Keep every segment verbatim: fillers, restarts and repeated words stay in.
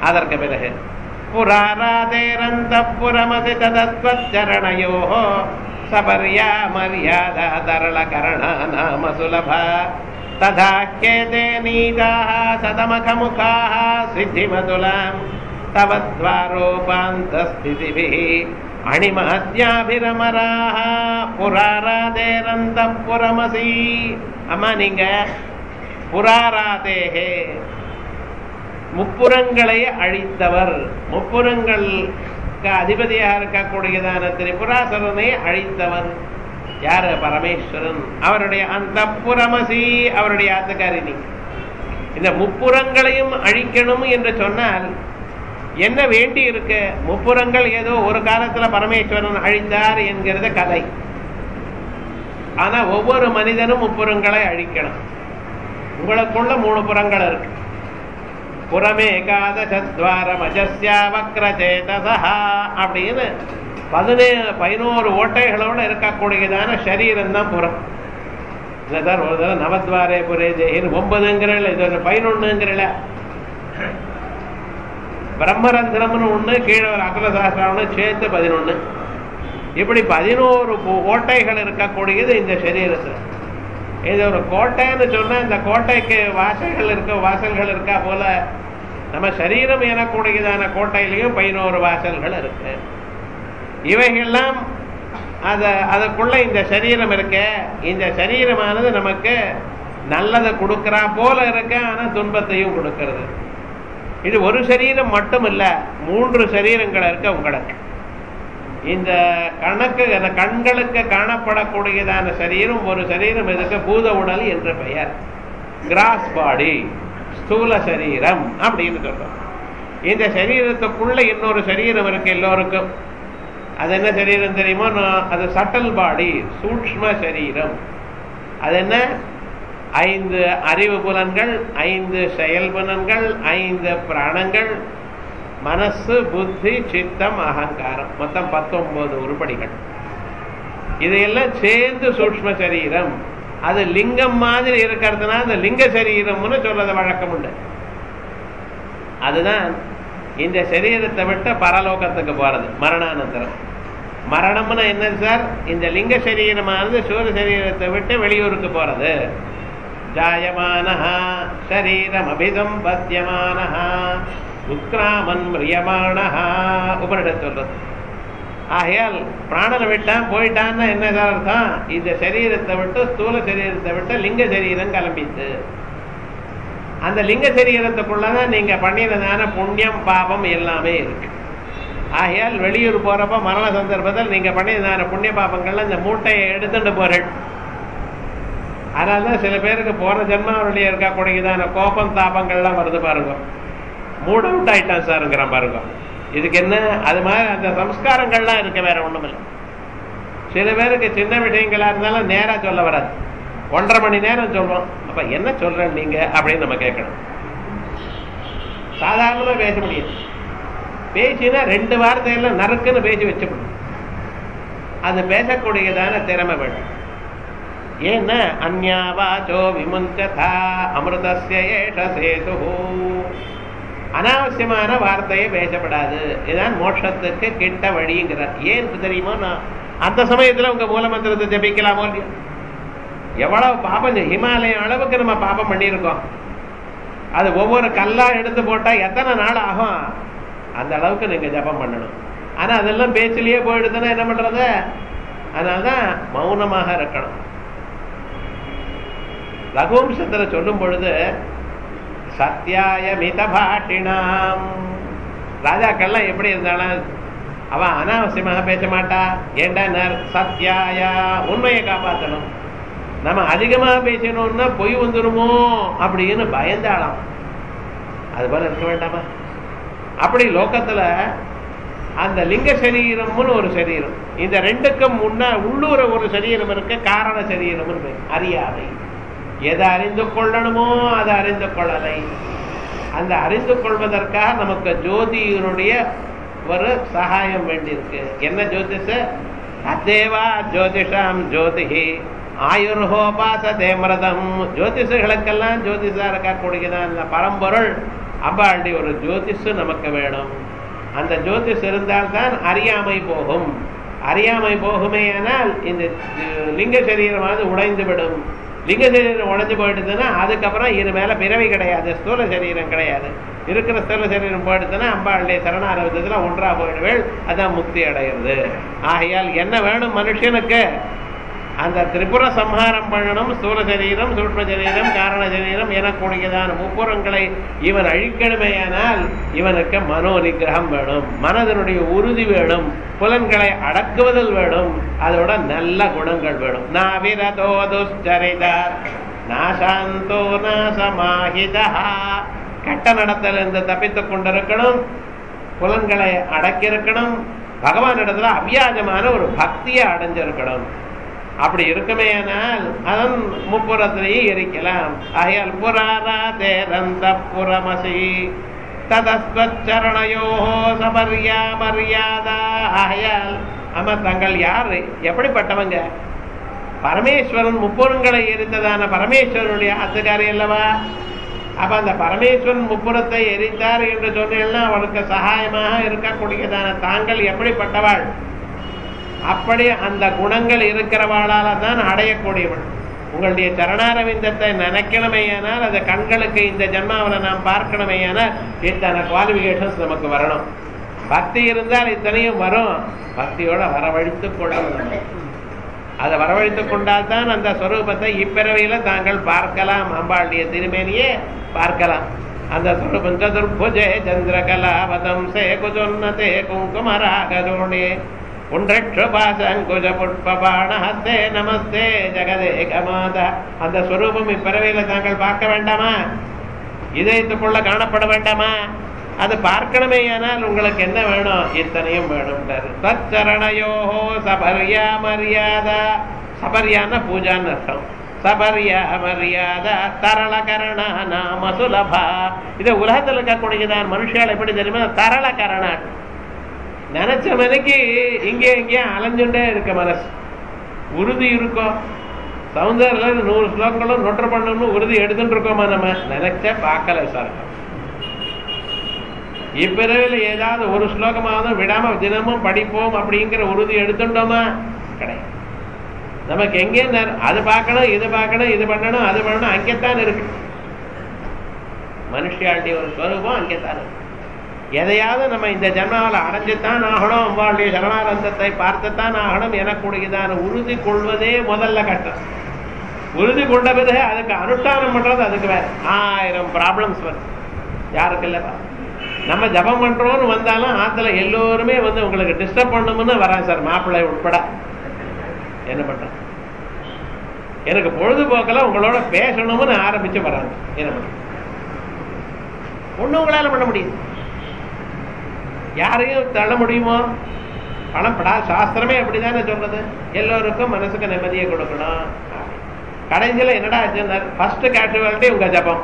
அதற்கு பிறகு புராராதேரந்தப்புரமதி ததத்வச்சரணயோஹ சபர்யா மர்யாதா தரளகரணா நாம சுலபா ததாஹ்யேதே நீதாஹ சதமகமுகாஹ சித்திமதுலாம் தவத்வாரோபாந்தஸ்திதிபிஹ அணிமஹத்யாபிரமராஹ புராராதேரந்தப்புரமசி. அம்மா நீங்க புராராதேஹே முப்புறங்களை அழித்தவர், முப்புறங்களுக்கு அதிபதியாக இருக்கக்கூடியதான திரிபுராசுரனை அழித்தவர் யாரு? பரமேஸ்வரன். அவருடைய அந்த புறமசி, அவருடைய ஆத்துக்காரினி. இந்த முப்புறங்களையும் அழிக்கணும் என்று சொன்னால் என்ன வேண்டி இருக்கு? முப்புறங்கள் ஏதோ ஒரு காலத்துல பரமேஸ்வரன் அழிந்தார் என்கிறது கதை. ஆனா ஒவ்வொரு மனிதனும் முப்புறங்களை அழிக்கணும். உங்களுக்குள்ள மூணு புறங்கள் இருக்கு. புறமே ஏகாதசத்வாரம் அஜஸ்யா வக்ரசேதசா அப்படின்னு பதினே பதினோரு ஓட்டைகளோட இருக்கக்கூடியதான சரீரம் தான் புறம். இல்லை சார் ஒரு தடவை நவத்வாரே புரே ஜெயின் ஒன்பதுங்கிறல, இது பதினொன்னுங்கிறல. பிரம்மரந்திரம்னு ஒண்ணு, கீழே ஒரு அகுல சாஸ்திரம்னு சேர்த்து பதினொன்னு. இப்படி பதினோரு ஓட்டைகள் இருக்கக்கூடியது இந்த சரீரத்தில். இது ஒரு கோட்டைன்னு சொன்னா இந்த கோட்டைக்கு வாசல்கள் இருக்க வாசல்கள் இருக்கா போல நம்ம சரீரம் எனக்கூடியதான கோட்டையிலையும் பதினோரு வாசல்கள் இருக்கு. இவைகள்லாம் அத அதுக்குள்ள இந்த சரீரம் இருக்க, இந்த சரீரமானது நமக்கு நல்லதை கொடுக்கறா போல இருக்க, ஆனா துன்பத்தையும் கொடுக்கிறது. இது ஒரு சரீரம் மட்டும் இல்ல, மூன்று சரீரங்கள் இருக்க உங்களுக்கு. இந்த கணக்கு கண்களுக்கு காணப்படக்கூடியதான சரீரம் ஒரு சரீரம் இதுக்கு பூத உடல் என்ற பெயர். கிராஸ் பாடி, ஸ்தூல சரீரம் அப்படின்னு சொல்றோம். இந்த சரீரத்துக்குள்ள இன்னொரு சரீரம் இருக்கு எல்லோருக்கும். அது என்ன சரீரம் தெரியுமோ? அது சட்டல் பாடி, சூக்ஷ்ம சரீரம். அது என்ன? ஐந்து அறிவு புலன்கள், ஐந்து செயல் புலன்கள், ஐந்து பிராணங்கள், மனசு, புத்தி, சித்தம், அகங்காரம், மொத்தம் பத்தொன்பது உருப்படிகள். இதையெல்லாம் சேர்ந்து சூக்ஷ்ம சரீரம். அது லிங்கம் மாதிரி இருக்கிறதுனா அந்த லிங்க சரீரம்னு சொல்றது வழக்கம் உண்டு. அதுதான் இந்த சரீரத்தை விட்டு பரலோகத்துக்கு போறது மரணானந்தரம். மரணம்னு என்ன சார்? இந்த லிங்க சரீரமானது சூரிய சரீரத்தை விட்டு வெளியூருக்கு போறது. ஜாயமானஹா சரீரம் அபிசம்பத்யமானஹா உக்ராமன் மிரியமானஹா உபனிடத் சொல்றது. ஆகையால் பிராணனை விட்டான் போயிட்டான்னு என்ன அர்த்தம்? இந்த சரீரத்தை விட்டு ஸ்தூல சரீரத்தை விட்டு லிங்க சரீரம் கிளம்பிட்டு அந்த லிங்க சரீரத்துக்குள்ளதான் நீங்க பண்ணினதான புண்ணியம் பாபம் எல்லாமே இருக்கு. ஆகையால் வெளியூர் போறப்ப மரண சந்தர்ப்பத்தில் நீங்க பண்ணினதான புண்ணிய பாபங்கள்ல இந்த மூட்டையை எடுத்துட்டு போறேன். அதனால்தான் சில பேருக்கு போற ஜென்மாவுடைய இருக்கக்கூடியதான கோபம் தாபங்கள்லாம் வருது பாருங்க. மூட அவுட் ஆயிட்டான் சாருங்கிறான் பாருங்க. இதுக்கு என்ன? அது மாதிரி அந்த சம்ஸ்காரங்கள்லாம் இருக்க, வேற ஒண்ணும் இல்லை. சில பேருக்கு சின்ன விஷயங்களா இருந்தாலும் நேரா சொல்ல வராது. ஒன்றரை மணி நேரம் சொல்றோம். அப்ப என்ன சொல்றேன் நீங்க அப்படின்னு நம்ம கேட்கணும். சாதாரணமா பேச முடியாது. பேசினா ரெண்டு வார்த்தையில நறுக்குன்னு பேசி வச்சுக்கணும். அது பேசக்கூடியதான திறமை வேணும். ஏன்னா அந்யாவாச்சோ விமுஞ்சதா அமிர்தஸ்ய ஏஷ சேது. அனாவசியமான வார்த்தையை பேசப்படாது. இதுதான் மோட்சத்துக்கு கிட்ட வழிங்கிறார். ஏன் தெரியுமோ? நான் அந்த சமயத்துல உங்க மூலமந்திரத்தை ஜபிக்கலாமோ இல்லையா? எவ்வளவு பாபம், ஹிமாலயம் அளவுக்கு நம்ம பாபம் பண்ணியிருக்கோம். அது ஒவ்வொரு கல்லா எடுத்து போட்டா எத்தனை நாள் ஆகும்? அந்த அளவுக்கு நீங்க ஜபம் பண்ணணும். ஆனா அதெல்லாம் பேச்சிலேயே போயிடுதுன்னா என்ன பண்றது? அதனால்தான் மௌனமாக இருக்கணும். ரகுவம்சத்துல சொல்லும் பொழுது சத்யாய மிதபாஷிணாம், ராஜாக்கள்லாம் எப்படி இருந்தாலும் அவன் அனாவசியமாக பேச மாட்டா. ஏண்டா? சத்யாயா, உண்மையை காப்பாற்றணும். நம்ம அதிகமாக பேசணும்னா பொய் வந்துருமோ அப்படின்னு பயந்தாளாம். அது போல இருக்க வேண்டாமா? அப்படி லோகத்துல அந்த லிங்க சரீரம்னு ஒரு சரீரம், இந்த ரெண்டுக்கும் முன்ன உள்ளூர ஒரு சரீரம் இருக்கு, காரண சரீரம் அறியாமை. எதை அறிந்து கொள்ளணுமோ அதை அறிந்து கொள்ளலை. அந்த அறிந்து கொள்வதற்காக நமக்கு ஜோதியினுடைய ஒரு சகாயம் வேண்டியிருக்கு. என்ன ஜோதிஷ? அத்தேவா ஜோதிஷாம் ஜோதிஹி ஆயுர்ஹோபாசதே மிருதம். ஜோதிஷர்களுக்கெல்லாம் ஜோதிஷா இருக்கக்கூடியதான் அந்த பரம்பொருள் அம்பாளுடைய ஒரு ஜோதிஷு நமக்கு வேணும். அந்த ஜோதிஷ் இருந்தால்தான் அறியாமை போகும். அறியாமை போகுமே ஆனால் இந்த லிங்க சரீரமானது உடைந்து விடும். லிங்க சரீரம் உடைஞ்சு போயிடுதுன்னா அதுக்கப்புறம் இது மேல பிறவி கிடையாது, ஸ்தூல சரீரம் கிடையாது. இருக்கிற ஸ்தூல சரீரம் போயிடுதுன்னா அம்பாளுடைய சரணாரவிதத்துல ஒன்றா போயிடுவேள், அதான் முக்தி அடைகிறது. ஆகையால் என்ன வேணும் மனுஷனுக்கு? அந்த திரிபுர சம்ஹாரம் பண்ணணும். ஸ்தூல சரீரம், சூட்சம சரீரம், காரண சரீரம் எனக்கூடியதான முப்புறங்களை இவன் அழிக்கணுமேயானால் இவனுக்கு மனோ நிகிரகம் வேணும், மனதனுடைய உறுதி வேணும், புலன்களை அடக்குவதில் வேணும், அதோட நல்ல குணங்கள் வேணும். நாவிரதோ துஷ்சரித நாசாந்தோ நாசமாஹிதா, கெட்ட நடத்திலிருந்து தப்பித்துக் கொண்டிருக்கணும், புலன்களை அடக்கியிருக்கணும், பகவான் இடத்துல அவ்வியாஜமான ஒரு பக்தியை அடைஞ்சிருக்கணும். அப்படி இருக்குமேனால் அதன் முப்புறத்திலேயே இருக்கலாம். ஆகையால் புராரா தேரந்த புறமசி ததஸ்வச்சரணயோ சபர்யா மரியாதா. ஆகையால் ஆமா, தங்கள் யாரு, எப்படிப்பட்டவங்க? பரமேஸ்வரன் முப்புறங்களை எரித்ததான பரமேஸ்வரனுடைய ஆத்துக்காரி அல்லவா? அப்ப அந்த பரமேஸ்வரன் முப்புறத்தை எரித்தார் என்று சொன்னேன்னா அவனுக்கு சகாயமாக இருக்கக்கூடியதான தாங்கள் எப்படிப்பட்டவாள்? அப்படி அந்த குணங்கள் இருக்கிறவாளால தான் அடையக்கூடியவள். உங்களுடைய சரணாரவிந்தத்தை நினைக்கணுமையானால் அது கண்களுக்கு இந்த ஜென்மாவில் நாம் பார்க்கணுமையானால் இத்தனை குவாலிபிகேஷன்ஸ் நமக்கு வரணும். பக்தி இருந்தால் இத்தனையும் வரும். பக்தியோட வரவழைத்து கொள்ளணும். அதை வரவழைத்து கொண்டால் தான் அந்த ஸ்வரூபத்தை இப்பிறவையில தாங்கள் பார்க்கலாம், அம்பாளுடைய திருமேனியே பார்க்கலாம். அந்த ஸ்வரூபம் சதுர்புஜே சந்திரகலாவதம்சே குஜோன்னதே குங்குமராகஜோடே புண்டபாசங்குஜ புஷ்பபாணஹஸ்தே நமஸ்தே ஜெகதேகமாத. அந்த ஸ்வரூபம் இப்பிறவையில தாங்கள் பார்க்க வேண்டாமா? இதயத்துக்குள்ள காணப்பட வேண்டாமா? அது பார்க்கணுமேயானால் உங்களுக்கு என்ன வேணும்? இத்தனையும் வேணும். தச்சரணயோ சபர்யா மரியாதா. சபர்யான பூஜான்னு அர்த்தம். சபர்யா மரியாதா தரளகரண நாம சுலபா. இதை உலகத்தில் இருக்கக்கூடியதான் மனுஷால் எப்படி தெரியுமா? தரளகரண நினைச்ச மனைக்கு இங்கே இங்கே அலைஞ்சுட்டே இருக்க மனசு. உறுதி இருக்கும். சௌந்தர்ல நூறு ஸ்லோகங்களும் நொற்ற பண்ணணும்னு உறுதி எடுத்துட்டு இருக்கோமா? நம்ம நினைச்ச பார்க்கல சார். இப்பிறவில் ஏதாவது ஒரு ஸ்லோகமாவது விடாம தினமும் படிப்போம் அப்படிங்கிற உறுதி எடுத்துட்டோமா? கிடையாது. நமக்கு எங்கே அது பார்க்கணும், இது பார்க்கணும், இது பண்ணணும், அது பண்ணணும், அங்கேத்தான் இருக்கு. மனுஷியாளுடைய ஒரு ஸ்வரூபம் அங்கேத்தான் இருக்கு. எதையாவது நம்ம இந்த ஜென்மாவில் அடைஞ்சுத்தான் ஆகணும், அம்பாளுடைய சரணானந்தத்தை பார்த்துத்தான் ஆகணும் எனக்கூடியதான உறுதி கொள்வதே முதல்ல கட்டம். உறுதி கொண்ட பிறகு அதுக்கு அனுஷ்டானம் பண்றது அதுக்கு வேற ஆயிரம் ப்ராப்ளம்ஸ் வரும். யாருக்கு இல்லப்பா? நம்ம ஜபம் பண்றோம்னு வந்தாலும் ஆத்துல எல்லோருமே வந்து உங்களுக்கு டிஸ்டர்ப் பண்ணணும்னு வராங்க சார், மாப்பிள்ளை உட்பட. என்ன பண்ற? எனக்கு பொழுதுபோக்கெல்லாம் உங்களோட பேசணும்னு ஆரம்பிச்சு வராங்க. என்ன பண்ற? ஒண்ணு உங்களால பண்ண முடியும். யாரையும் தள்ள முடியுமோ? பணப்படா சாஸ்திரமே அப்படிதானே சொல்றது. எல்லோருக்கும் மனசுக்கு நிம்மதியை கொடுக்கணும். கடைசியில் என்னடா ஃபர்ஸ்ட் கேட்டுவாலிட்டி உங்க ஜபம்.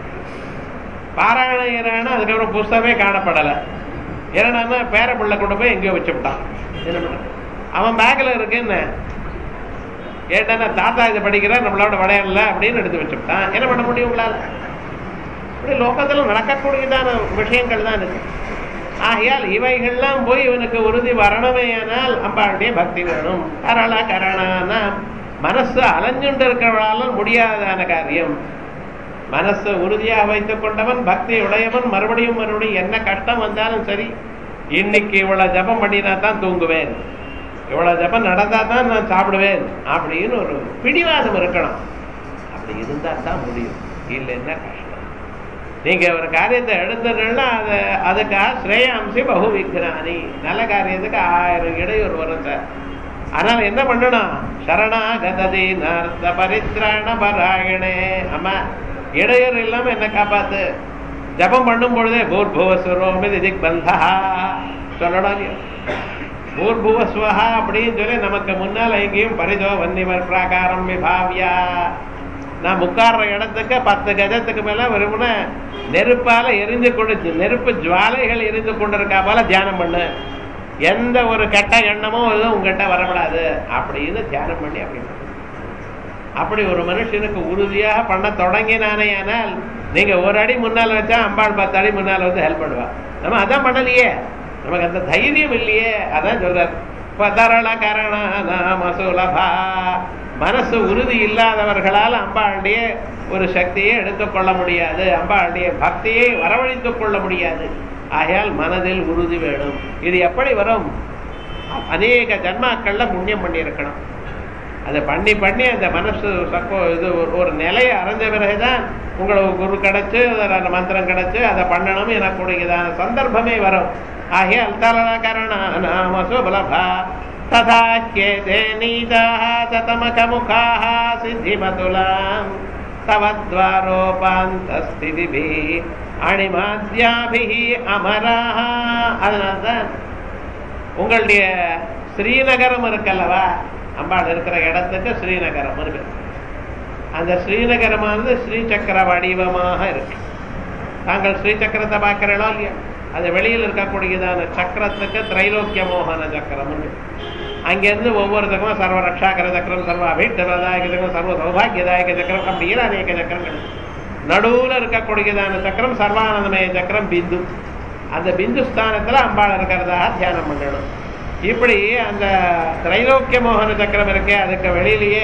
பாராயணம் அதுக்கப்புறம் புஸ்தகமே காணப்படலை. என்னன்னா பேர பிள்ளை கொண்டு போய் எங்கேயோ வச்சுவிட்டான். என்ன பண்ண? அவன் பேக்கில் இருக்குன்னு கேட்டானா தாத்தா இதை படிக்கிற நம்மளோட விளையாடல அப்படின்னு எடுத்து வச்சுவிட்டான். என்ன பண்ண முடியும் உங்களால்? இப்படி லோகத்தில் நடக்கக்கூடியதான விஷயங்கள் தான் இருக்கு. ஆகையால் இவைகள்லாம் போய் இவனுக்கு உறுதி வரணுமேயானால் அம்பாளுடைய பக்தி வேணும். கரள கரணான மனசு அலைஞ்சுண்டு இருக்கிறவனால முடியாதான காரியம். மனசை உறுதியாக வைத்துக் கொண்டவன், பக்தி உடையவன், மறுபடியும் மறுபடியும் என்ன கஷ்டம் வந்தாலும் சரி, இன்னைக்கு இவ்வளவு ஜபம் பண்ணினா தான் தூங்குவேன், இவ்வளவு ஜபம் நடந்தா தான் நான் சாப்பிடுவேன் அப்படின்னு ஒரு பிடிவாதம் இருக்கணும். அப்படி இருந்தா தான் முடியும். இல்லைன்னா கஷ்டம். நீங்க ஒரு காரியத்தை எடுத்ததுன்னா அது அதுக்காக ஸ்ரேயாம்சி பகு விக்ரானி, நல்ல காரியத்துக்கு ஆயிரம் இடையூறு வரும் சார். அதனால என்ன பண்ணணும்? சரணாகதி நர்த்த பரித்ராண பராயணே. ஆமா, இடையூறு இல்லாம என்ன காப்பாத்து. ஜபம் பண்ணும் பொழுதே பூர்புவஸ்வரோமி திக் பந்தா சொல்லணும். பூர்புவஸ்வஹா அப்படின்னு சொல்லி நமக்கு முன்னால் எங்கேயும் பரிதோ வன்னிவர் பிராகாரம் விபாவியா. நான் முக்காடுற இடத்துக்கு பத்து கஜத்துக்கு மேல வெறுமன நெருப்பால எரிந்து கொண்டு நெருப்பு ஜுவாலைகள் எரிந்து கொண்டிருக்கா போல தியானம் பண்ணு. எந்த ஒரு கெட்ட எண்ணமோ எதுவும் உங்ககிட்ட வரப்படாது அப்படின்னு தியானம் பண்ணி அப்படி அப்படி ஒரு மனுஷனுக்கு உறுதியாக பண்ண தொடங்கினானே ஆனால் நீங்க ஒரு அடி முன்னால் வச்சா அம்பாள் பத்து அடி முன்னால் வந்து ஹெல்ப் பண்ணுவா. நம்ம அதான் பண்ணலையே, நமக்கு அந்த தைரியம் இல்லையே. அதான் சொல்றார் பதரள கரண மசுலபா. மனசு உறுதி இல்லாதவர்களால் அம்பாளுடைய ஒரு சக்தியை எடுத்துக்கொள்ள முடியாது, அம்பாளுடைய பக்தியை வரவழைத்துக் கொள்ள முடியாது. ஆகையால் மனதில் உறுதி வேணும். இது எப்படி வரும்? அநேக ஜன்மாக்கள்ல புண்ணியம் பண்ணி இருக்கணும். அதை பண்ணி பண்ணி அந்த மனசு சக்கோ இது ஒரு நிலையை அடைஞ்ச பிறகுதான் உங்களுக்கு குரு கிடைச்சு அந்த மந்திரம் கிடைச்சு அதை பண்ணணும் எனக்கூடியதான சந்தர்ப்பமே வரும். ஆகையால் தலகரணாமசுபலபா ததா கேதே நீதாஹ ததமகமுகாஹ சித்திமதுலாம் தவத்வாரோபாந்தஸ்திதிபி அணிமாத்யாபிஹி அமராஹ. அதனால்தான் உங்களுடைய ஸ்ரீநகரம் இருக்கல்லவா, அம்பாள் இருக்கிற இடத்துக்கு ஸ்ரீநகரம் இருக்கு. அந்த ஸ்ரீநகரமானது ஸ்ரீசக்கர வடிவமாக இருக்கு. தாங்கள் ஸ்ரீசக்கரத்தை பார்க்கிறீங்களோ இல்லையா, அது வெளியில் இருக்கக்கூடியதான சக்கரத்துக்கு திரைலோக்கிய மோகன சக்கரம். அங்கிருந்து ஒவ்வொருத்தருக்கும் சர்வ ரக்ஷாகர சக்கரம், சர்வ அபீட்டதாயக சக்கரம், சர்வ சௌபாகியதாயக சக்கரம், அப்படிங்கிற அநேக சக்கரங்கள். நடுவில் இருக்கக்கூடியதான சக்கரம் சர்வானந்தமய சக்கரம் பிந்து. அந்த பிந்து ஸ்தானத்துல அம்பாள் இருக்கிறதாக தியானம் பண்ணணும். இப்படி அந்த திரைலோக்கிய மோகன சக்கரம் இருக்கே, அதுக்கு வெளியிலேயே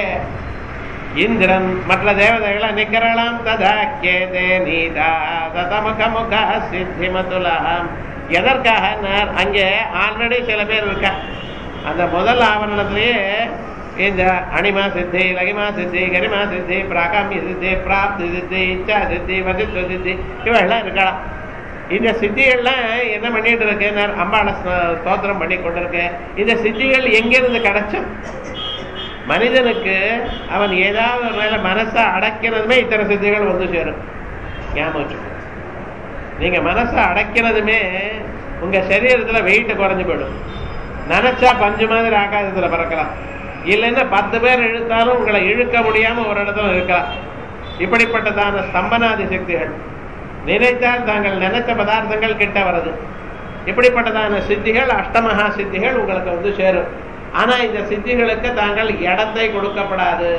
இந்திரன் மற்ற தேவதைகளை நிகரலாம். ததா கேதே நீதா ததமுக சித்தி மதுலாம். எதற்காக? அங்கே ஆல்ரெடி சில பேர் இருக்கா. அந்த முதல் ஆவரணத்திலேயே இந்த அணிமா சித்தி, லகிமா சித்தி, கரிமா சித்தி, பிராகாமிய சித்தி, பிராப்தி சித்தி, இச்சா சித்தி, வசித்துவ சித்தி, இவெல்லாம் இருக்கலாம். இந்த சித்திகள்லாம் என்ன பண்ணிட்டு இருக்கு? அம்பாள ஸ்தோத்திரம் பண்ணி கொண்டிருக்கு. இந்த சித்திகள் எங்கிருந்து கிடைச்சும்? மனிதனுக்கு அவன் ஏதாவது ஒரு மேல மனசை அடக்கிறதுமே இத்தனை சித்திகள் வந்து சேரும். ஞாபகம் வச்சுக்கோ. நீங்க மனசை அடக்கிறதுமே உங்க சரீரத்துல வெயிட் குறைஞ்சு போயிடும். நினைச்சா பஞ்சு மாதிரி ஆகாசத்துல பறக்கலாம், இல்லைன்னா பத்து பேர் இழுத்தாலும் உங்களை இழுக்க முடியாம ஒரு இடத்துல இருக்கலாம். இப்படிப்பட்டதான ஸ்தம்பனாதி சக்திகள். நினைத்தால் தாங்கள் நினைச்ச பதார்த்தங்கள் கிட்ட வருது. இப்படிப்பட்டதான சித்திகள் அஷ்டமகா சித்திகள் உங்களுக்கு வந்து சேரும். ஆனா இந்த சித்திகளுக்கு தாங்கள் இடத்தை கொடுக்கப்படாது.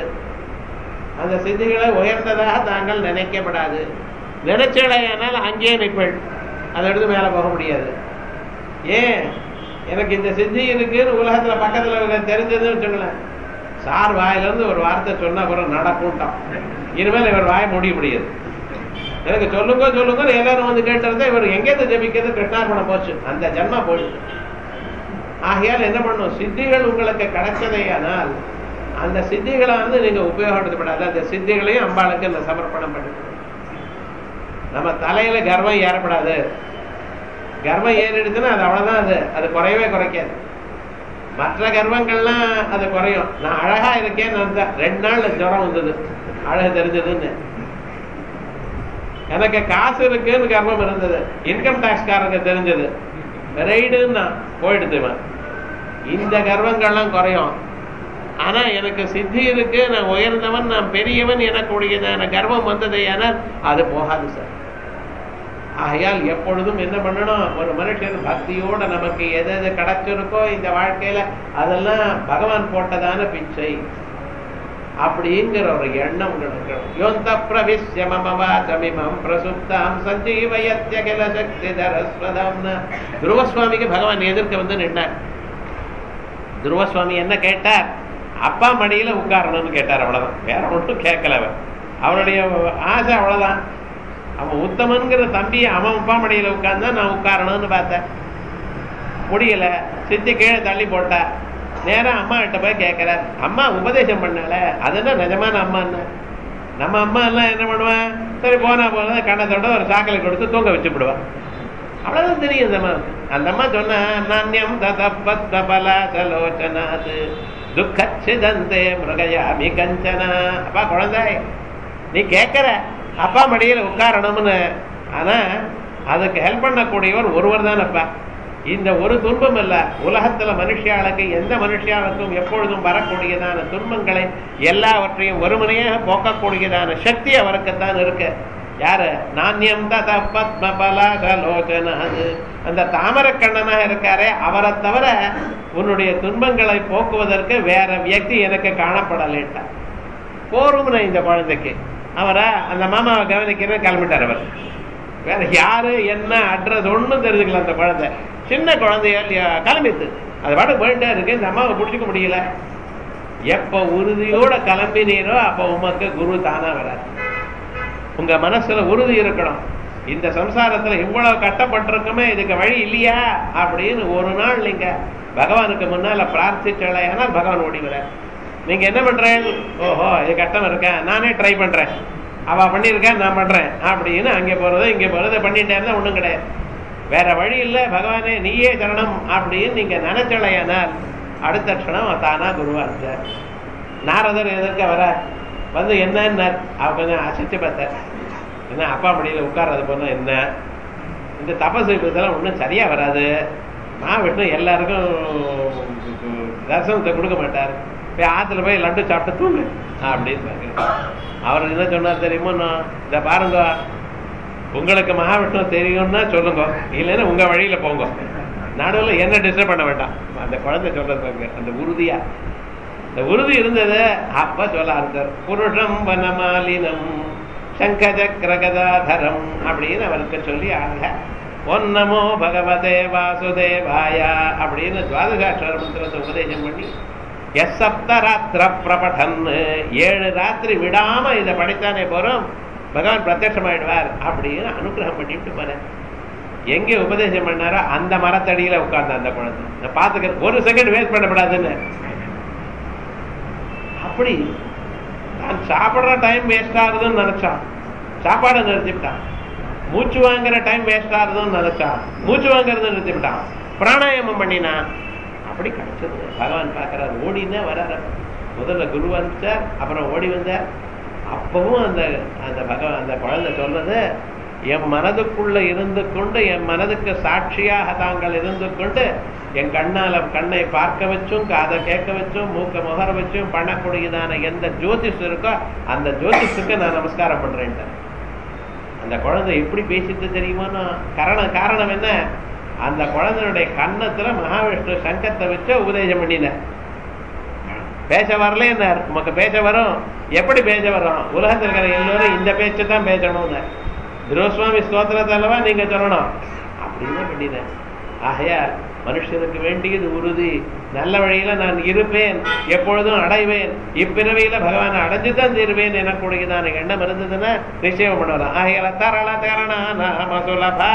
அந்த சித்திகளை உயர்ந்ததாக தாங்கள் நினைக்கப்படாது. நினைச்சடையானால் அங்கேயே நிற்பள், அதை எடுத்து மேல போக முடியாது. ஏன்? எனக்கு இந்த சித்தி இருக்குன்னு உலகத்துல பக்கத்துல தெரிஞ்சதுன்னு வச்சுங்களேன், சார் வாயிலிருந்து ஒரு வார்த்தை சொன்னா கூட நடக்கூட்டான். இனிமேல் இவர் வாய முடிய முடியாது. எனக்கு சொல்லுங்க சொல்லுங்க எல்லாரும் வந்து கேட்டிருந்தா இவர் எங்கேருந்து ஜபிக்கிறது கிருஷ்ணார்பணம் போச்சு, அந்த ஜன்மா போச்சு. ஆகையால் என்ன பண்ணும்? சித்திகள் உங்களுக்கு கிடைச்சதையானால் அந்த சித்திகளை வந்து நீங்க உபயோகப்படுத்தப்படாது. அந்த சித்திகளையும் அம்பாளுக்கு இந்த சமர்ப்பணம் பண்ணி. நம்ம தலையில கர்வம் ஏறப்படாது. கர்வம் ஏறிடுச்சுன்னா அது அவ்வளவுதான். அது அது குறையவே குறைக்காது. மற்ற கர்வங்கள்லாம் அது குறையும். நான் அழகா இருக்கேன்னு வந்தா ரெண்டு நாள் ஜுரம் வந்தது, அழகு தெரிஞ்சதுன்னு. எனக்கு காசு இருக்குன்னு கர்வம் இருந்தது, இன்கம் டாக்ஸ் காரங்க தெரிஞ்சது, ரைடுன்னு போயிடுதுமா. இந்த கர்வங்கள்லாம் குறையும். ஆனா எனக்கு சித்தி இருக்கு, நான் உயர்ந்தவன், நான் பெரியவன் எனக்குடையதான கர்வம் வந்தது, ஆனால் அது போகாது சார். ஆகையால் எப்பொழுதும் என்ன பண்ணணும்? ஒரு மனுஷன் பக்தியோட நமக்கு எது எது கிடைச்சிருக்கோ இந்த வாழ்க்கையில அதெல்லாம் பகவான் போட்டதான பிச்சை அப்படிங்கிற ஒரு எண்ணம் உங்களுக்கு. யோந்த பிரவிஷ்ய மம வாசமிமம் பிரசுப்தாம் சஞ்சீவயத்ய கில சக்தி தரஸ்வதம்னா. துருவசுவாமிக்கு பகவான் எதிர்க்க வந்து நின்றார். துருவசுவாமி என்ன கேட்டார்? அப்பா மடியில உட்காரணும்னு கேட்டார். அவ்வளவுதான், வேற ஒன்றும் கேட்கல. அவருடைய ஆசை அவ்வளவுதான். அவன் உத்தமன்கிற தம்பி அவன் அப்பா மடியில உட்கார்ந்தா நான் உட்காரணும்னு பார்த்தேன். முடியல, சித்தி கீழே தள்ளி போட்டா. நேரம் அம்மா கிட்ட போய் கேட்கிறார். அம்மா உபதேசம் பண்ணல, அதுதான் நிஜமான அம்மா. நம்ம அம்மா எல்லாம் என்ன பண்ணுவான்? சரி போனா போனா கண்ணத்தோட ஒரு சாக்கலை கொடுத்து தூங்க வச்சு விடுவான். அவ்வளவுதான் தெரியும் அந்த அம்மா. அந்த அம்மா சொன்னா நாண்யம் தலோச்சனாது துக்கச்சிதந்தே மிருகயாமி கஞ்சனா. அப்பா குழந்தை நீ கேட்கிற அப்பா மடியில் உட்காரணும்னு, ஆனா அதுக்கு ஹெல்ப் பண்ணக்கூடியவர் ஒருவர் தான் அப்பா. இந்த ஒரு துன்பம் இல்ல, உலகத்துல மனுஷியாளுக்கு எந்த மனுஷியாளுக்கும் எப்பொழுதும் வரக்கூடியதான துன்பங்களை எல்லாவற்றையும் ஒருமுனையாக போக்கக்கூடியதான சக்தி அவருக்குத்தான் இருக்கு. யாரு? நாண்யம் தத பத்ம பலாசலோச்சனாது. அந்த தாமரக்கண்ணனாக இருக்காரே, அவரை தவிர உன்னுடைய துன்பங்களை போக்குவதற்கு வேற வியக்தி எனக்கு காணப்படலேட்டா. போரும் இந்த குழந்தைக்கு அவரை அந்த மாமாவை கவனிக்கிறேன் கிளம்பிட்டார். அவர் வேற யாரு என்ன அட்ரஸ் ஒன்றும் தெரிஞ்சுக்கல. அந்த குழந்தை சின்ன குழந்தைய கிளம்பிட்டு அது பாட்டு போயிட்டே இருக்கு. இந்த அம்மாவை பிடிச்சிக்க முடியல. எப்ப உறுதியோட கிளம்பினீரோ அப்ப உமக்கு குரு தானா வராது. உங்க மனசுல உறுதி இருக்கணும். இந்த சம்சாரத்துல இவ்வளவு கட்டப்பட்டிருக்குமே, இதுக்கு வழி இல்லையா அப்படின்னு ஒரு நாள் நீங்க பகவானுக்கு முன்னால பிரார்த்திச்சலையானா பகவான் ஓடி வர. நீங்க என்ன பண்றேன்? ஓஹோ இது கஷ்டம் இருக்கேன், நானே ட்ரை பண்றேன், அவ பண்ணியிருக்கேன் நான் பண்றேன் அப்படின்னு அங்கே போறது இங்கே போறது பண்ணிட்டே இருந்தா ஒண்ணும் கிடையாது. வேற வழி இல்லை. பகவானே நீயே சரணம் அப்படின்னு நீங்க நினைச்சலையானால் அடுத்த க்ஷணம் தானா குருவா இருந்தார். நாரதர் எதற்க வர வந்து என்ன அவ கொஞ்சம் அசைச்சு பார்த்தார். என்ன அப்பா மடியில உட்கார்றது போனா என்ன இந்த தபசு இதெல்லாம் ஒன்றும் சரியா வராது. நான் விட்டு எல்லாருக்கும் தரிசனத்தை கொடுக்க மாட்டார். போய் ஆத்துல போய் லட்டு சாப்பிட்டு தூங்கு அப்படின்னு அவர் என்ன சொன்னார் தெரியுமோ? நான் இந்த பாருங்க, உங்களுக்கு மகாவிஷ்ணு தெரியும்னா சொல்லுங்க, இல்லைன்னா உங்க வழியில போங்க, நடுவில் என்ன டிஸ்டர்ப் பண்ண வேண்டாம். அந்த குழந்தை சொல்றது அந்த உறுதியா, இந்த உறுதி இருந்தது. அப்ப சொல்ல ஆரம்பிச்சார், புருஷம் வனமாலினம் சங்கஜக்ரகதாதரம் அப்படின்னு அவருக்கு சொல்லி ஆக ஒன்னமோ பகவதே வாசுதேவாயா அப்படின்னு துவாதசாட்சர மந்திரத்தை உபதேசம் பண்ணி எஸ் சப்தராத்திர பிரபடன் ஏழு ராத்திரி விடாம இதை படித்தானே போறோம் பகவான் பிரத்யட்சமாயிடுவார் அப்படின்னு அனுகிரகம் பண்ணிட்டு போறேன். எங்கே உபதேசம் பண்ணாரோ அந்த மரத்தடியில உட்கார்ந்த அந்த குழந்தை நான் பாத்துக்கிறேன். ஒரு செகண்ட் வேஸ்ட் பண்ணப்படாதுன்னு. அப்படி நான் சாப்பிட்ற டைம் வேஸ்ட் ஆகுதுன்னு நினைச்சான், சாப்பாடை நிறுத்திவிட்டான். மூச்சு வாங்குற டைம் வேஸ்ட் ஆகுதுன்னு நினைச்சான், மூச்சு வாங்குறது நிறுத்திவிட்டான். பிராணாயாமம் பண்ணினா அப்படி கிடைச்சது. பகவான் பார்க்கிறார். ஓடினா வராரு. முதல்ல குரு வந்தார், அப்புறம் ஓடி வந்தார். அப்பவும் அந்த அந்த பகவான் அந்த குழந்தை சொல்றது, என் மனதுக்குள்ள இருந்து கொண்டு என் மனதுக்கு சாட்சியாக தாங்கள் இருந்து கொண்டு என் கண்ணால கண்ணை பார்க்க வச்சும் காதை கேட்க வச்சும் மூக்க முகர வச்சும் பண்ணக்கூடியதான எந்த ஜோதிஷ் இருக்கோ அந்த ஜோதிஷுக்கு நான் நமஸ்காரம் பண்றேன். அந்த குழந்தை எப்படி பேசிட்டு தெரியுமா? காரணம் காரணம் என்ன? அந்த குழந்தையுடைய கன்னத்துல மகாவிஷ்ணு சங்கத்தை வச்சு உபதேசம் பண்ணின. பேச வரல என்ன உமக்கு பேச வரும். எப்படி பேச வரும்? உலகத்தில் இருக்கிற எல்லோரும் இந்த பேச்சு தான் பேசணும்னு திருவசுவாமி ஸ்தோத்திரத்தை அல்லவா நீங்க சொல்லணும் அப்படின்னு பண்ணின. ஆகையா மனுஷனுக்கு வேண்டியது உறுதி. நல்ல வழியில நான் இருப்பேன், எப்பொழுதும் அடைவேன், இப்பிறவையில பகவானை அடைஞ்சுதான் தீருவேன் எனக்கூடியதான எண்ணம் இருந்ததுன்னா நிச்சயம் பண்ணுவாங்க. ஆகையால தரள தரணா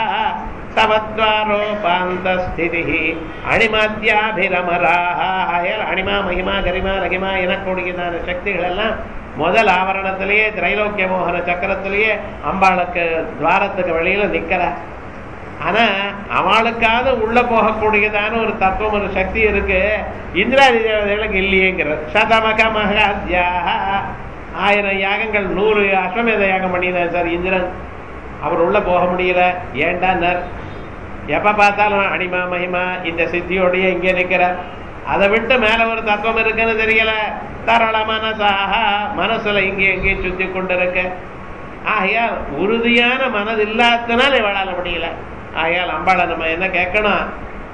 சமத்வாரோபாந்தஸ்திதி அணிமாத்தியாபிரமராக. ஆகையால் அணிமா மகிமா கரிமா ரகிமா எனக்கூடியதான சக்திகள் எல்லாம் முதல் ஆவரணத்திலேயே திரைலோக்கிய மோகன சக்கரத்திலேயே அம்பாளுக்கு துவாரத்துக்கு வெளியில நிக்கிற. ஆனா அவளுக்காவது உள்ள போகக்கூடியதான ஒரு தத்துவம் ஒரு சக்தி இருக்கு, இந்திராதி தேவதைகளுக்கு இல்லையேங்கிற. சதமக மகாத்யா ஆயிரம் யாகங்கள் நூறு அஸ்வமேத யாகம் பண்ணினார் சார் இந்திரன். அவர் உள்ள போக முடியல. ஏண்டான்னார், எப்ப பார்த்தாலும் அனிமா மகிமா இந்த சித்தியோடைய இங்கே நிற்கிறார். அதை விட்டு மேல ஒரு தத்துவம் இருக்குன்னு தெரியல. தரள மனசாக மனசுல இங்கே எங்கேயும் சுத்தி கொண்டு இருக்க. ஆகையால் உறுதியான மனது இல்லாதனால இவளால முடியல. ஆகையால் அம்பாளை நம்ம என்ன கேட்கணும்?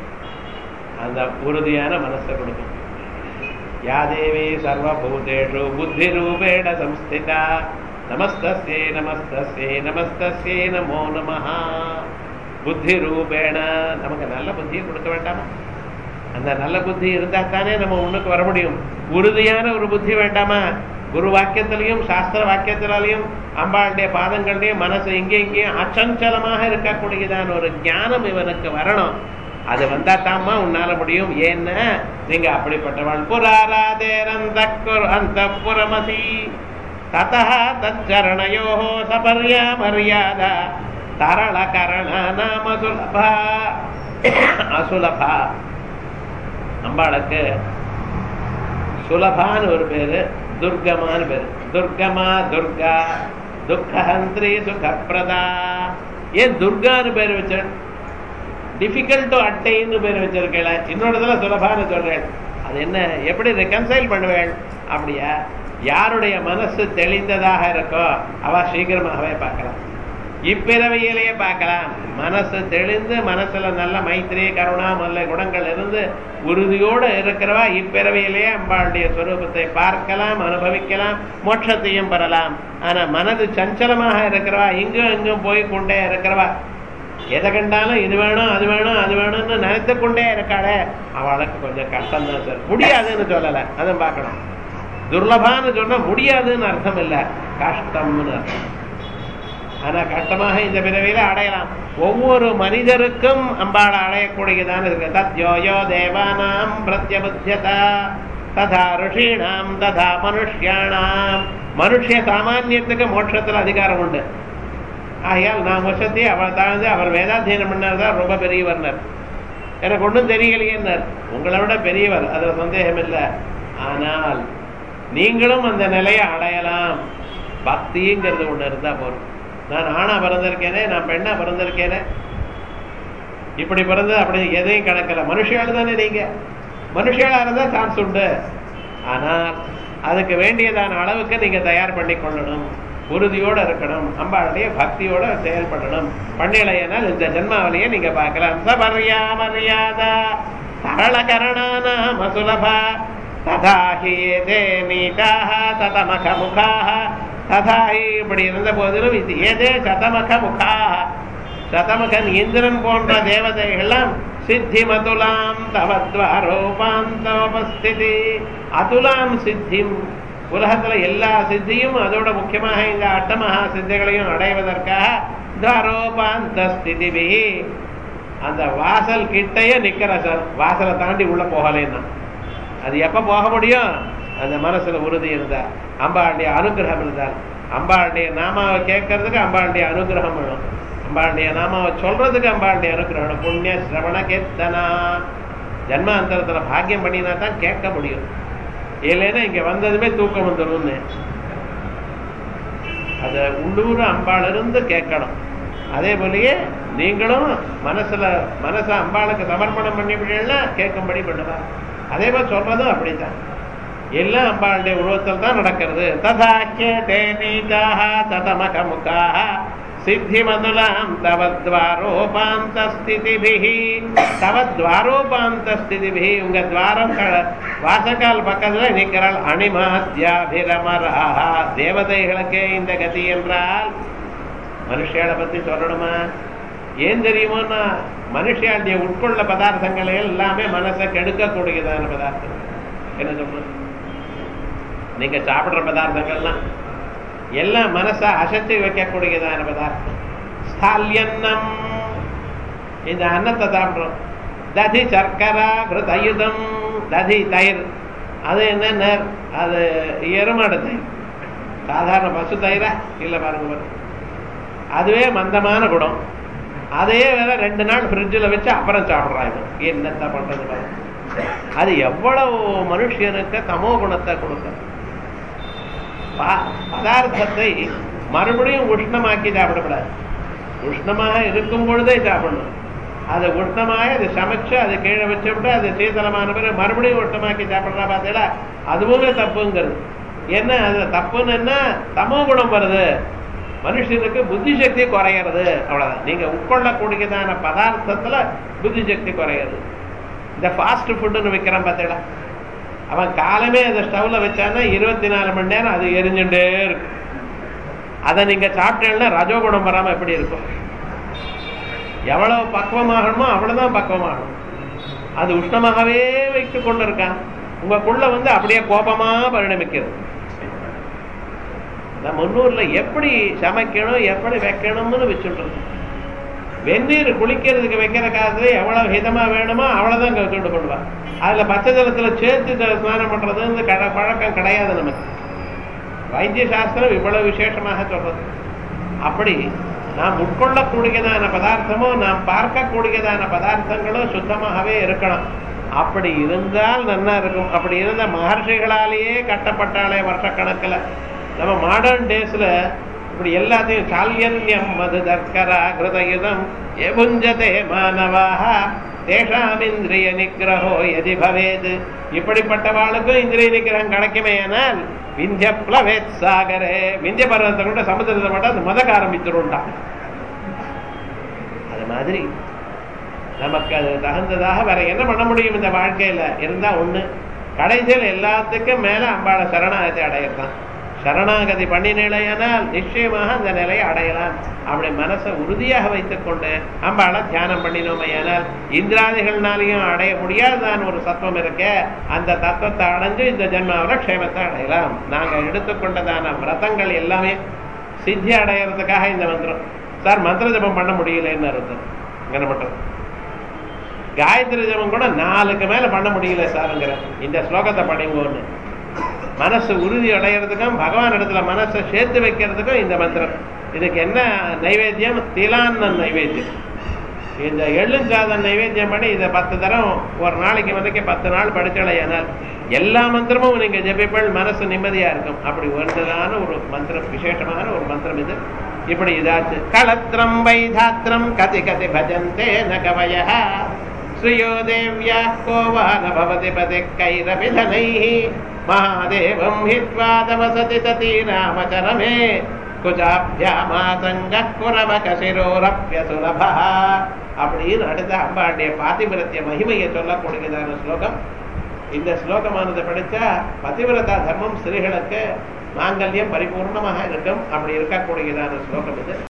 அந்த உறுதியான மனசை கொடுக்கணும். யாதேவி சர்வபூதேஷு புத்தி ரூபேண சம்ஸ்திதா நமஸ்தஸ்யே நமஸ்தஸ்யே நமஸ்தஸ்யே நமோ நமஹ. புத்தி ரூபேண நமக்கு நல்ல புத்தியை கொடுக்க வேண்டாமா? அந்த நல்ல புத்தி இருந்தா தானே நம்ம முன்னுக்கு வர முடியும். உறுதியான ஒரு புத்தி வேண்டாமா? குரு வாக்கியத்திலையும் சாஸ்திர வாக்கியத்திலையும் அம்பாளுடைய பாதங்கள்லையும் மனசு இங்கே இங்கேயும் அச்சஞ்சலமாக இருக்கக்கூடியதான ஒரு ஞானம் இவனுக்கு வரணும். அது வந்தா தாமா உன்னால முடியும். ஏன்னா நீங்க அப்படிப்பட்டவள். புராராதேரந்த அந்த புரமசி ததா தச்சரணயோ சபர்யா மரியாதா தரள கரண நாம சுலபா. அசுலபா அம்பாளுக்கு சுலபான்னு ஒரு பேரு, துர்கமான்னு பேரு. துர்கமா துர்கா துக்கஹந்திரி சுகப்பிரதா. ஏன் துர்கான்னு பேர் வச்ச? டிஃபிகல்ட் டு அட்டைன்னு பேர் வச்சிருக்கல. இன்னொருதுல சுலபான்னு சொல்றேன். அது என்ன, எப்படி ரெக்கன்சைல் பண்ணுவேன்? அப்படியா? யாருடைய மனசு தெளிந்ததாக இருக்கோ அவ சீக்கிரமாகவே பார்க்கலாம். இப்பிறவையிலேயே பார்க்கலாம். மனசு தெளிந்து மனசுல நல்ல மைத்திரி கருணா முதல குணங்கள் இருந்து உறுதியோடு இருக்கிறவா இப்பிறவையிலேயே அம்பாளுடைய ஸ்வரூபத்தை பார்க்கலாம், அனுபவிக்கலாம், மோட்சத்தையும் பெறலாம். ஆனா மனது சஞ்சலமாக இருக்கிறவா, இங்கும் இங்கும் போய் கொண்டே இருக்கிறவா, எதை கண்டாலும் இது வேணும் அது வேணும் அது வேணும்னு நினைத்து கொண்டே இருக்காளே, அவளுக்கு கொஞ்சம் கஷ்டம் தான் சார். முடியாதுன்னு சொல்லலை, அதுவும் பார்க்கணும். துர்லபான்னு சொன்னா முடியாதுன்னு அர்த்தம் இல்லை, கஷ்டம்னு அர்த்தம். ஆனா கஷ்டமாக இந்த பிறவியில அடையலாம். ஒவ்வொரு மனிதருக்கும் அம்பாளை அடையக்கூடியதான இருக்கு. தத்யோயோ தேவானாம் பிரத்யபுத்தியதா ததா ருஷீணாம் ததா மனுஷ்யானாம். மனுஷ சாமானியத்துக்கு மோட்சத்துல அதிகாரம் உண்டு. ஆகையால் நான் மோட்சத்தை அவள் தாழ்ந்து அவர் வேதாத்தியனம் பண்ணார் தான் ரொம்ப பெரியவர்னர். எனக்கு ஒன்றும் தெரியலையேன்னார். உங்களை விட பெரியவர், அதுல சந்தேகம் இல்லை. ஆனால் நீங்களும் அந்த நிலையை அடையலாம். பக்திங்கிறது ஒண்ணு இருந்தா போறோம். நான் ஆணா பிறந்திருக்கேனே, நான் பெண்ணா பிறந்திருக்கேனே, இப்படி பிறந்து அப்படி எதையும் கணக்கல. மனுஷியால் தானே நீங்க, மனுஷியாளா இருந்தா சான்ஸ் உண்டு. ஆனால் அதுக்கு வேண்டியதான அளவுக்கு நீங்க தயார் பண்ணி கொள்ளணும், உறுதியோட இருக்கணும், அம்பாளுடைய பக்தியோட செயல்படணும். பண்ணலையனால் இந்த ஜென்மாவளியை நீங்க பார்க்கலாம். சபர்யா மரியாதா சரளகரணானா மசுலபா ததாஹி ஏதே நீட்டாஹ ததமக முகாஹ ததாஹி. இப்படி இருந்த போதிலும் இது ஏதே சதமக முகாஹ. சதமகன் இந்திரன் போன்ற தேவதைகள்லாம் சித்தி மதுலாம் தவத்வாரோபாந்தோபஸ்திதி. அதுலாம் சித்திம், உலகத்துல எல்லா சித்தியும் அதோட முக்கியமாக இந்த அட்டமகா சித்திகளையும் அடைவதற்காக துவாரோபாந்த ஸ்திதிபி. அந்த வாசல் கிட்டையே நிக்கிற சார், வாசலை தாண்டி உள்ள போகலைன்னா அது எப்ப போக முடியும்? அந்த மனசுல உறுதி இருந்தா, அம்பாளுடைய அனுகிரகம் இருந்தால். அம்பாளுடைய நாமாவை கேட்கறதுக்கு அம்பாளுடைய அனுகிரகம் வேணும், அம்பாளுடைய நாமாவை சொல்றதுக்கு அம்பாளுடைய அனுகிரகம். புண்ணிய சிரவண கீர்த்தனா. ஜன்மாந்தரத்துல பாக்கியம் பண்ணினா தான் கேட்க முடியும். இல்லைன்னா இங்க வந்ததுமே தூக்கம் வந்துடும்னு. அத உள்ளூர் அம்பாள் இருந்து கேட்கணும். அதே போலயே நீங்களும் மனசுல மனச அம்பாளுக்கு சமர்ப்பணம் பண்ணிவிட்டீங்கன்னா கேட்கும்படி பண்ணுவார். அதே மாதிரி சொல்றதும் அப்படித்தான். எல்லாம் அம்பாளுடைய உருவத்தில் தான் நடக்கிறது. ததமக முகாஹ சித்தி மதுலாம் தவத்வாரோபாந்த ஸ்திதிபிஹி. தவத்வாரோபாந்த ஸ்திதிபிஹி. உங்க துவாரம் வாசக்கால் பக்கத்துல நிற்கிறாள். அணிமாத்யாபிரமராஹ. தேவதைகளுக்கே இந்த கதி என்றால் மனுஷியாளை பத்தி சொல்லணுமா? ஏன் தெரியுமோன்னா மனுஷியாளுடைய உட்கொள்ள பதார்த்தங்களை எல்லாமே மனசை கெடுக்கக்கூடியதான பதார்த்தங்கள். என்ன சொல்றது? நீங்க சாப்பிடுற பதார்த்தங்கள்லாம் எல்லாம் மனசை அசைத்து வைக்கக்கூடியதான பதார்த்தம். ஸ்தால்யன்னம், இந்த அன்னத்தை சாப்பிடுறோம். ததி சர்க்கரா கிருதயுதம். ததி தயிர், அது என்ன? அது எருமாடு தயிர். சாதாரண பசு தயிரா இல்ல பாருங்க, அதுவே மந்தமான குணம். அதே வேற ரெண்டு நாள் ஃப்ரிட்ஜில் வச்சு அப்புறம் சாப்பிட்றாங்க. என்னத்த பண்றது பாருங்க. அது எவ்வளவு மனுஷனுக்கு தமோ குணத்தை கொடுக்க. பதார்த்தத்தை மறுபடியும் உஷ்ணமாக்கி சாப்பிடக்கூடாது. உஷ்ணமாக இருக்கும் பொழுதே சாப்பிடணும். அது உஷ்ணமாக அது சமைச்சு அது கீழே வச்சுவிட்டு அது சீதளமான பிறகு மறுபடியும் உஷ்ணமாக்கி சாப்பிட்றா பார்த்தீங்களா, அதுவுமே தப்புங்கிறது. என்ன அது தப்புன்னு என்ன? தமோ குணம் வருது, மனுஷனுக்கு புத்தி சக்தி குறையிறது. அவ்வளவுதான். நீங்க உட்கொள்ளக்கூடியதான பதார்த்தத்துல புத்தி சக்தி குறையிறது. இந்த ஃபாஸ்ட் ஃபுட்டுன்னு வைக்கிறான் பார்த்தீங்களா, அவன் காலமே அதை ஸ்டவ்ல வச்சான்னா இருபத்தி நாலு மணி நேரம் அது எரிஞ்சுட்டே இருக்கு. அதை நீங்க சாப்பிட்டேன்னா ரஜோகுணம் வராம எப்படி இருக்கும்? எவ்வளவு பக்குவமாகணுமோ அவ்வளவுதான் பக்குவமாகணும். அது உஷ்ணமாகவே வைத்து கொண்டு இருக்கான். உங்களுக்குள்ள வந்து அப்படியே கோபமா பரிணமிக்கிறது. நம்ம முன்னூர்ல எப்படி சமைக்கணும் எப்படி வைக்கணும்னு வச்சுட்டு, வெந்நீர் குளிக்கிறதுக்கு வைக்கிற காலத்துல எவ்வளவு ஹிதமா வேணுமோ அவ்வளவுதான் வச்சுட்டு பண்ணுவான். அதுல பச்சை ஜலத்துல சேர்த்து ஸ்நானம் பண்றது பழக்கம் கிடையாது நமக்கு. வைத்திய சாஸ்திரம் இவ்வளவு விசேஷமாக சொல்றது. அப்படி நாம் உட்கொள்ளக்கூடியதான பதார்த்தமோ நாம் பார்க்கக்கூடியதான பதார்த்தங்களோ சுத்தமாகவே இருக்கணும். அப்படி இருந்தால் நல்லா இருக்கும். அப்படி இருந்த மகர்ஷிகளாலேயே கட்டப்பட்டாலே வருஷக்கணக்கில். நம்ம மாடர்ன் டேஸ்ல இப்படி எல்லாத்தையும் சால்யன்யம் மது தர்க்கரா கிருதயுதம் எபுஞ்சதே மானவாக தேஷாம் இந்திரிய நிகிரகோ எதி பவேது. இப்படிப்பட்டவாளுக்கும் இந்திரிய நிகிரகம் கிடைக்குமே. ஆனால் விந்திய பிளவேத் சாகரே, விந்திய பர்வத்தை கூட சமுதிரத்தை மட்டும் அது மதக்க ஆரம்பிச்சிருண்டா. மாதிரி நமக்கு அது தகுந்ததாக வேற என்ன பண்ண முடியும் இந்த வாழ்க்கையில இருந்தா ஒண்ணு, கடைசியில் எல்லாத்துக்கும் மேல அம்பாளை சரணாகதி அடையலாம். சரணாகதி பண்ணினேனால் நிச்சயமாக அந்த நிலையை அடையலாம். அப்படி மனசை உறுதியாக வைத்துக் கொண்டு அம்பாளை தியானம் பண்ணினோமையானால் இந்திராதிகள்னாலையும் அடைய முடியாதான் ஒரு சத்துவம் இருக்க, அந்த தத்துவத்தை அடைஞ்சு இந்த ஜென்மாவில் க்ஷேமத்தை அடையலாம். நாங்க எடுத்துக்கொண்டதான விரதங்கள் எல்லாமே சித்தி அடையிறதுக்காக இந்த மந்திரம். சார் மந்திர ஜபம் பண்ண முடியலன்னு அர்த்தம். என்ன பண்றது? காயத்ரி ஜபம் கூட நாலுக்கு மேல பண்ண முடியல சாருங்கிற இந்த ஸ்லோகத்தை படிங்கன்னு மனசு உறுதி அடையிறதுக்கும் பகவான் இடத்துல மனசை சேர்த்து வைக்கிறதுக்கும் இந்த மந்திரம். இதுக்கு என்ன நைவேத்தியம்? திலான்ன நைவேத்தியம். இந்த எள்ளுஞ்சாதம் நைவேத்தியம் பண்ணி இதை பத்து தரம் ஒரு நாளைக்கு வரைக்கும் பத்து நாள் படிச்சலையானால் எல்லா மந்திரமும் நீங்க ஜெபிப்பள், மனசு நிம்மதியா இருக்கும். அப்படி ஒன்றான ஒரு மந்திரம், விசேஷமான ஒரு மந்திரம் இது. இப்படி இதாச்சு. களத்திரம் வைதாத்திரம் கதி கதி பஜந்தே நகவய ஸ்ரீயோ தேவ்யா கோவான பவதி பதி கைரபிதனைஹ மகாதேவம் ஹித்வாதவசதி ததி ராமச்சரமே குஜாபியாமாசங்க குரவக சிரோரப்ய சுலபா. அப்படின்னு அடுத்த அம்பாளுடைய பாதிவிரத்திய மகிமையை சொல்லக்கூடியதான ஸ்லோகம். இந்த ஸ்லோகமானது படித்தா பதிவிரதா தர்மம் ஸ்திரீகளுக்கு மாங்கல்யம் பரிபூர்ணமாக இருக்கும். அப்படி இருக்கக்கூடியதான ஸ்லோகம் இது.